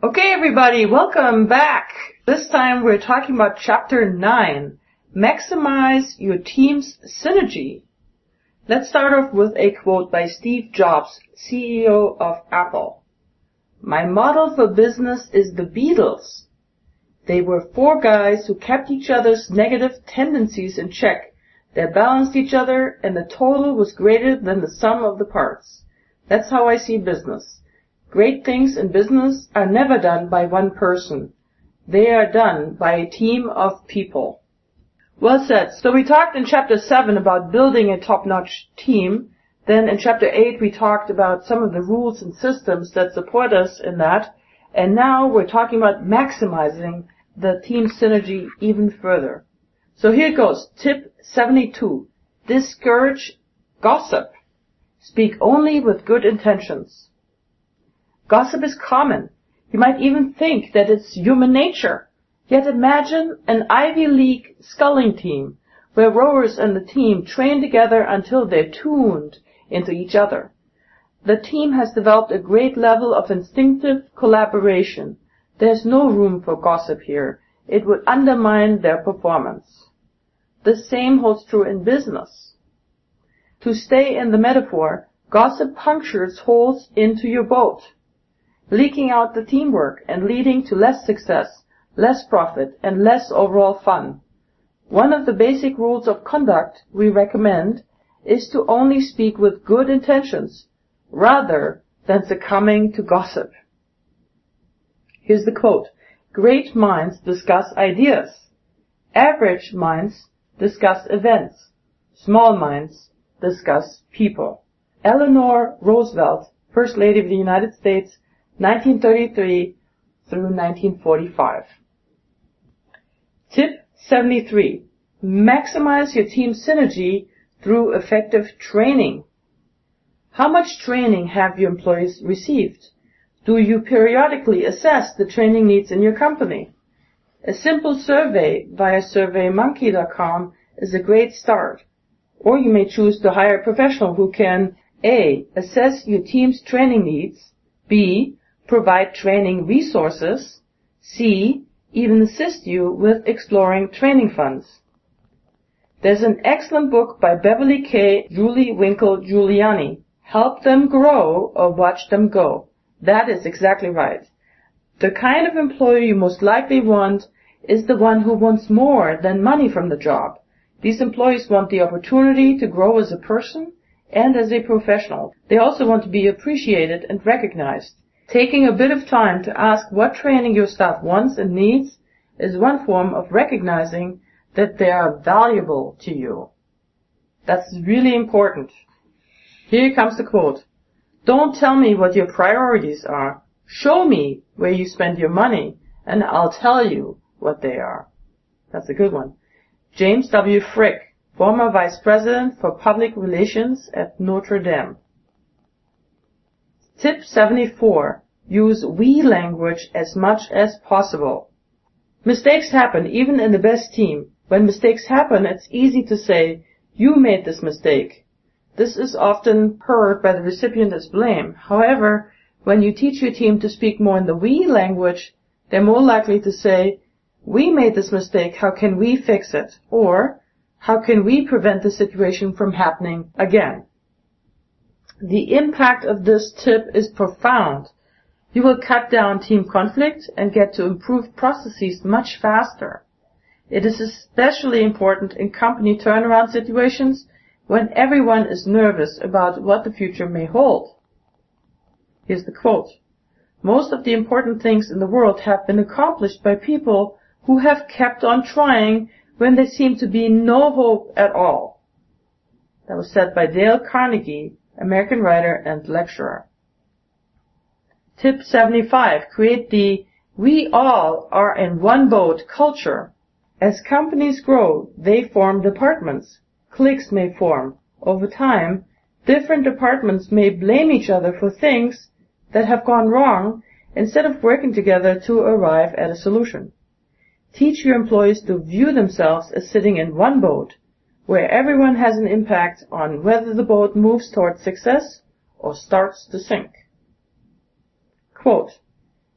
Okay, everybody, welcome back. This time we're talking about Chapter 9, Maximize Your Team's Synergy. Let's start off with a quote by Steve Jobs, CEO of Apple. My model for business is the Beatles. They were four guys who kept each other's negative tendencies in check. They balanced each other, and the total was greater than the sum of the parts. That's how I see business. Great things in business are never done by one person. They are done by a team of people. Well said. So we talked in Chapter 7 about building a top-notch team. Then in Chapter 8 we talked about some of the rules and systems that support us in that. And now we're talking about maximizing the team synergy even further. So here it goes. Tip 72. Discourage gossip. Speak only with good intentions. Gossip is common. You might even think that it's human nature. Yet imagine an Ivy League sculling team where rowers and the team train together until they're tuned into each other. The team has developed a great level of instinctive collaboration. There's no room for gossip here. It would undermine their performance. The same holds true in business. To stay in the metaphor, gossip punctures holes into your boat, leaking out the teamwork and leading to less success, less profit, and less overall fun. One of the basic rules of conduct we recommend is to only speak with good intentions, rather than succumbing to gossip. Here's the quote. Great minds discuss ideas. Average minds discuss events. Small minds discuss people. Eleanor Roosevelt, First Lady of the United States, 1933 through 1945. Tip 73. Maximize your team synergy through effective training. How much training have your employees received? Do you periodically assess the training needs in your company? A simple survey via surveymonkey.com is a great start. Or you may choose to hire a professional who can A. Assess your team's training needs, B. Provide training resources, C. Even assist you with exploring training funds. There's an excellent book by Beverly K. Julie Winkle Giuliani, Help Them Grow or Watch Them Go. That is exactly right. The kind of employee you most likely want is the one who wants more than money from the job. These employees want the opportunity to grow as a person and as a professional. They also want to be appreciated and recognized. Taking a bit of time to ask what training your staff wants and needs is one form of recognizing that they are valuable to you. That's really important. Here comes the quote. Don't tell me what your priorities are. Show me where you spend your money, and I'll tell you what they are. That's a good one. James W. Frick, former Vice President for Public Relations at Notre Dame. Tip 74. Use we language as much as possible. Mistakes happen even in the best team. When mistakes happen, it's easy to say, you made this mistake. This is often heard by the recipient as blame. However, when you teach your team to speak more in the we language, they're more likely to say, we made this mistake, how can we fix it? Or, how can we prevent the situation from happening again? The impact of this tip is profound. You will cut down team conflict and get to improved processes much faster. It is especially important in company turnaround situations when everyone is nervous about what the future may hold. Here's the quote. Most of the important things in the world have been accomplished by people who have kept on trying when there seemed to be no hope at all. That was said by Dale Carnegie, American writer and lecturer. Tip 75. Create the we all are in one boat culture. As companies grow, they form departments. Cliques may form. Over time, different departments may blame each other for things that have gone wrong instead of working together to arrive at a solution. Teach your employees to view themselves as sitting in one boat, where everyone has an impact on whether the boat moves towards success or starts to sink. Quote,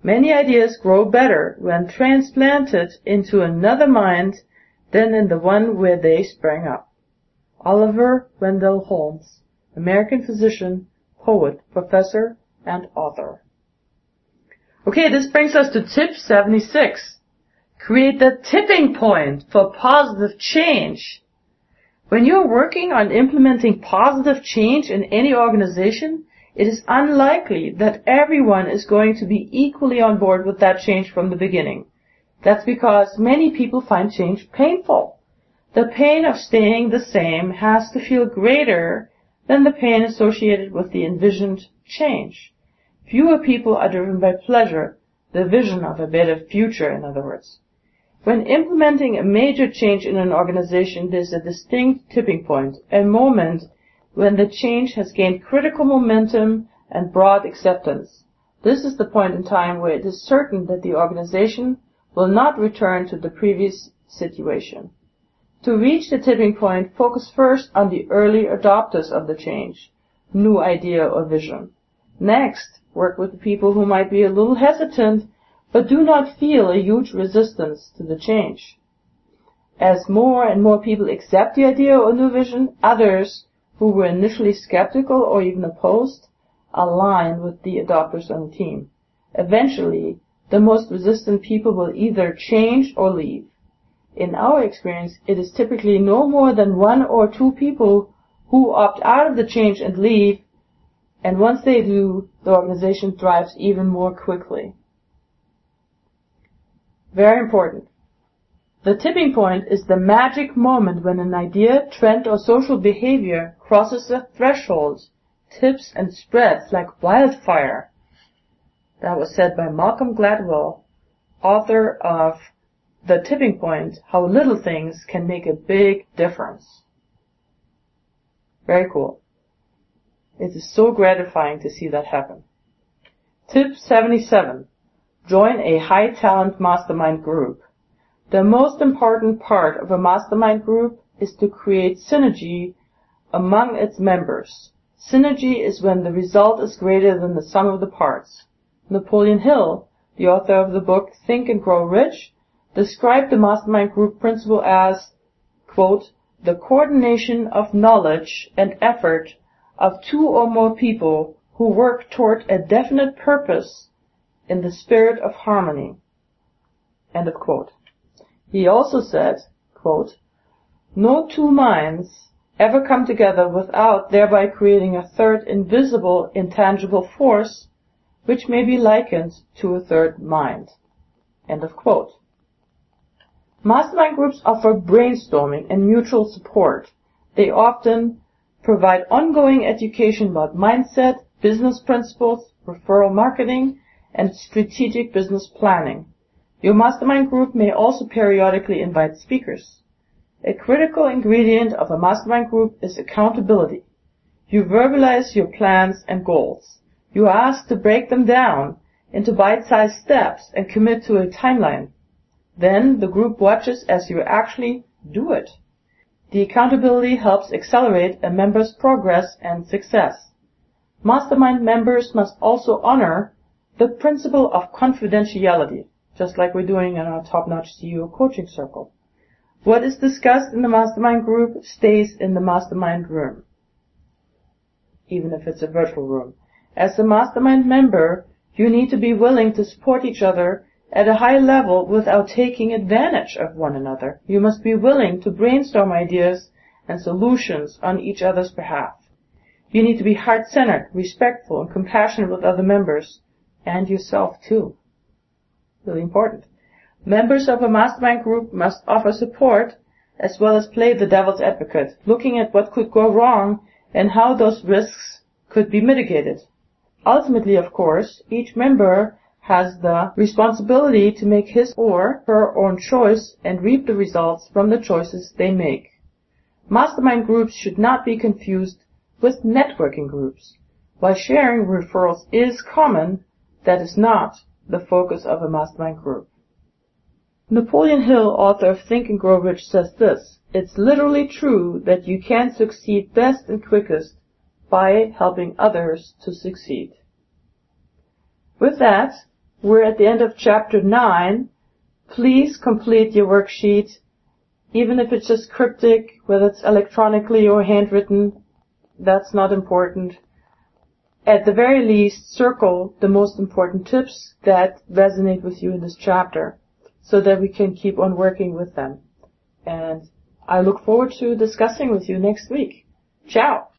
Many ideas grow better when transplanted into another mind than in the one where they sprang up. Oliver Wendell Holmes, American physician, poet, professor, and author. Okay, this brings us to tip 76. Create the tipping point for positive change. When you're working on implementing positive change in any organization, it is unlikely that everyone is going to be equally on board with that change from the beginning. That's because many people find change painful. The pain of staying the same has to feel greater than the pain associated with the envisioned change. Fewer people are driven by pleasure, the vision of a better future, in other words. When implementing a major change in an organization, there's a distinct tipping point, a moment when the change has gained critical momentum and broad acceptance. This is the point in time where it is certain that the organization will not return to the previous situation. To reach the tipping point, focus first on the early adopters of the change, new idea or vision. Next, work with the people who might be a little hesitant but do not feel a huge resistance to the change. As more and more people accept the idea or new vision, others who were initially skeptical or even opposed align with the adopters on the team. Eventually, the most resistant people will either change or leave. In our experience, it is typically no more than 1 or 2 people who opt out of the change and leave, and once they do, the organization thrives even more quickly. Very important. The tipping point is the magic moment when an idea, trend, or social behavior crosses the threshold, tips and spreads like wildfire. That was said by Malcolm Gladwell, author of The Tipping Point, How Little Things Can Make a Big Difference. Very cool. It is so gratifying to see that happen. Tip 77. Join a high-talent mastermind group. The most important part of a mastermind group is to create synergy among its members. Synergy is when the result is greater than the sum of the parts. Napoleon Hill, the author of the book Think and Grow Rich, described the mastermind group principle as, quote, the coordination of knowledge and effort of 2 or more people who work toward a definite purpose in the spirit of harmony. End of quote. He also said, quote, no 2 minds ever come together without thereby creating a third invisible, intangible force which may be likened to a third mind. End of quote. Mastermind groups offer brainstorming and mutual support. They often provide ongoing education about mindset, business principles, referral marketing, and strategic business planning. Your mastermind group may also periodically invite speakers. A critical ingredient of a mastermind group is accountability. You verbalize your plans and goals. You are asked to break them down into bite-sized steps and commit to a timeline. Then the group watches as you actually do it. The accountability helps accelerate a member's progress and success. Mastermind members must also honor the principle of confidentiality, just like we're doing in our top-notch CEO coaching circle. What is discussed in the mastermind group stays in the mastermind room, even if it's a virtual room. As a mastermind member, you need to be willing to support each other at a high level without taking advantage of one another. You must be willing to brainstorm ideas and solutions on each other's behalf. You need to be heart-centered, respectful, and compassionate with other members, and yourself too. Really important. Members of a mastermind group must offer support as well as play the devil's advocate, looking at what could go wrong and how those risks could be mitigated. Ultimately, of course, each member has the responsibility to make his or her own choice and reap the results from the choices they make. Mastermind groups should not be confused with networking groups. While sharing referrals is common, that is not the focus of a mastermind group. Napoleon Hill, author of Think and Grow Rich, says this: it's literally true that you can succeed best and quickest by helping others to succeed. With that, we're at the end of chapter 9. Please complete your worksheet, even if it's just cryptic, whether it's electronically or handwritten. That's not important. At the very least, circle the most important tips that resonate with you in this chapter so that we can keep on working with them. And I look forward to discussing with you next week. Ciao!